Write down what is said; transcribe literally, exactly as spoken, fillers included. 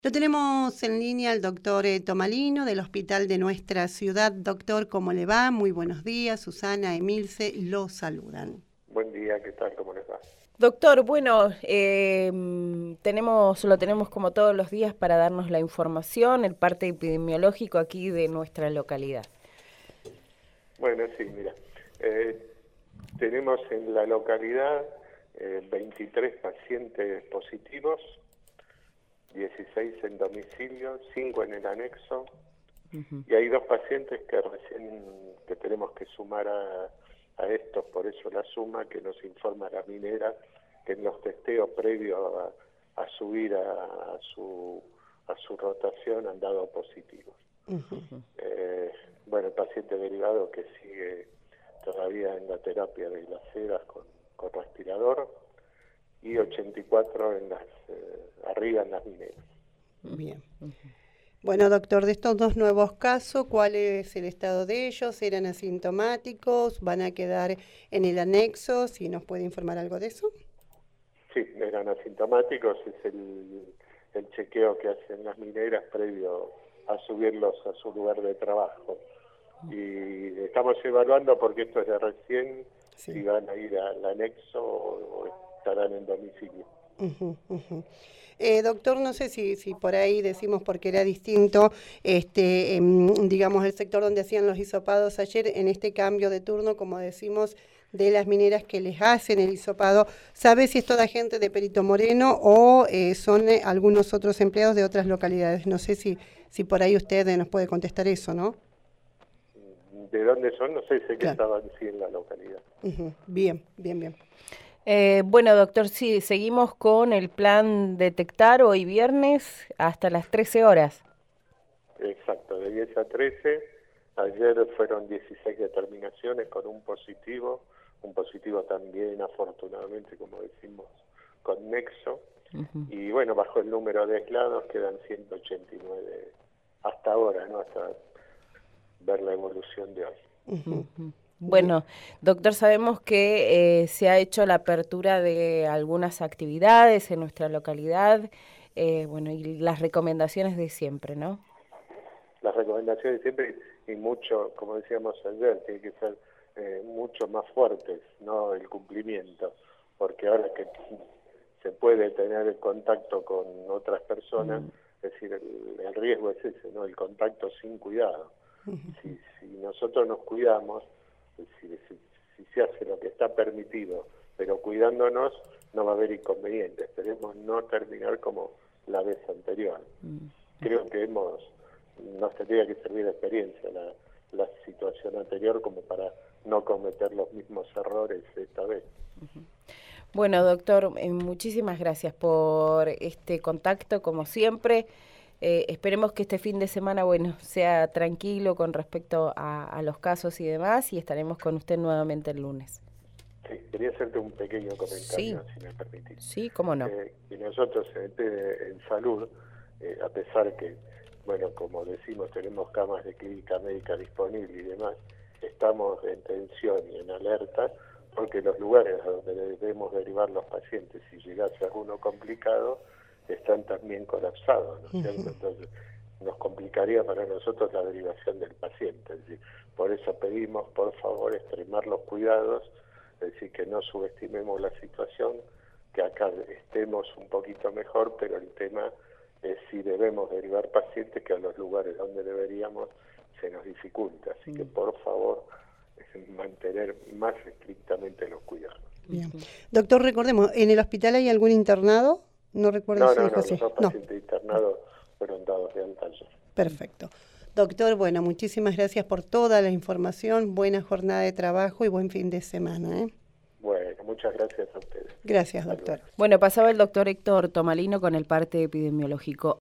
Lo tenemos en línea al doctor eh, Tomalino del Hospital de nuestra ciudad. Doctor, ¿cómo le va? Muy buenos días. Susana, Emilce, lo saludan. Buen día, ¿qué tal? ¿Cómo les va? Doctor, bueno, eh, tenemos, lo tenemos como todos los días para darnos la información, el parte epidemiológico aquí de nuestra localidad. Bueno, sí, mira, eh, tenemos en la localidad eh, veintitrés pacientes positivos, dieciséis en domicilio, cinco en el anexo, uh-huh. Y hay dos pacientes que recién que tenemos que sumar a, a estos, por eso la suma que nos informa la minera, que en los testeos previos a, a subir a, a, su, a su rotación han dado positivos. Uh-huh. Eh, bueno, el paciente derivado que sigue todavía en la terapia de glaceras con, con respirador, y ochenta y cuatro en las eh, arriba en las mineras. Bien. Uh-huh. Bueno, doctor, de estos dos nuevos casos, ¿cuál es el estado de ellos? ¿Eran asintomáticos? ¿Van a quedar en el anexo? ¿Si nos puede informar algo de eso? Sí, eran asintomáticos, es el, el chequeo que hacen las mineras previo a subirlos a su lugar de trabajo. Y estamos evaluando, porque esto es de recién, sí. Si van a ir al anexo o, o estarán en domicilio. Uh-huh, uh-huh. Eh, doctor, no sé si, si por ahí decimos porque era distinto, este, eh, digamos, el sector donde hacían los hisopados ayer, en este cambio de turno, como decimos, de las mineras que les hacen el hisopado, ¿sabe si es toda gente de Perito Moreno o eh, son eh, algunos otros empleados de otras localidades? No sé si, si por ahí usted nos puede contestar eso, ¿no? ¿De dónde son? No sé, sé que claro. Estaban sí en la localidad. Uh-huh. Bien, bien, bien. Eh, bueno, doctor, sí, seguimos con el plan detectar hoy viernes hasta las trece horas. Exacto, de diez a trece. Ayer fueron dieciséis determinaciones con un positivo, un positivo también afortunadamente, como decimos, con nexo. Uh-huh. Y bueno, bajo el número de aislados quedan ciento ochenta y nueve hasta ahora, ¿no? Hasta ver la evolución de hoy. Uh-huh. Bueno, doctor, sabemos que eh, se ha hecho la apertura de algunas actividades en nuestra localidad, eh, bueno, y las recomendaciones de siempre, ¿no? Las recomendaciones de siempre y mucho, como decíamos ayer, tiene que ser eh, mucho más fuertes, ¿no? El cumplimiento, porque ahora que se puede tener contacto con otras personas, mm. es decir, el, el riesgo es ese, ¿no? El contacto sin cuidado. Uh-huh. Si, si nosotros nos cuidamos, Si, si, si se hace lo que está permitido, pero cuidándonos, no va a haber inconvenientes. Esperemos no terminar como la vez anterior. Mm. Creo que hemos nos tendría que servir de experiencia la, la situación anterior como para no cometer los mismos errores esta vez. Uh-huh. Bueno, doctor, eh, muchísimas gracias por este contacto, como siempre. Eh, esperemos que este fin de semana, bueno, sea tranquilo con respecto a, a los casos y demás, y estaremos con usted nuevamente el lunes. Sí, quería hacerte un pequeño comentario, sí. si me permitís. Sí, cómo no. Eh, y nosotros en, en salud, eh, a pesar que, bueno, como decimos, tenemos camas de clínica médica disponibles y demás, estamos en tensión y en alerta, porque los lugares a donde debemos derivar los pacientes, si llegase alguno complicado, están también colapsados, ¿no es cierto? Entonces nos complicaría para nosotros la derivación del paciente. Es decir, por eso pedimos, por favor, extremar los cuidados, es decir, que no subestimemos la situación, que acá estemos un poquito mejor, pero el tema es si debemos derivar pacientes, que a los lugares donde deberíamos se nos dificulta. Así que, por favor, es mantener más estrictamente los cuidados. Bien. Doctor, recordemos, ¿en el hospital hay algún internado? No recuerdo no, si no, dijo no, sí. los dos pacientes no. internados fueron dados de alta ayer. Perfecto. Doctor, bueno, muchísimas gracias por toda la información, buena jornada de trabajo y buen fin de semana, ¿eh? Bueno, muchas gracias a ustedes. Gracias, doctor. Bueno, pasaba el doctor Héctor Tomalino con el parte epidemiológico.